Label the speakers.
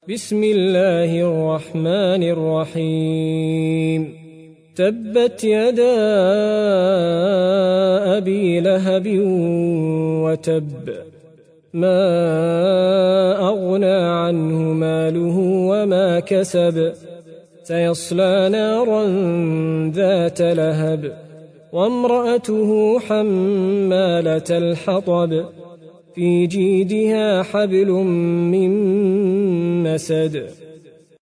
Speaker 1: بسم الله الرحمن الرحيم تبت يدا أبي لهب وتب ما أغنى عنه ماله وما كسب سيصلى نارا ذات لهب وامرأته حمالة الحطب في جيدها حبل من مسد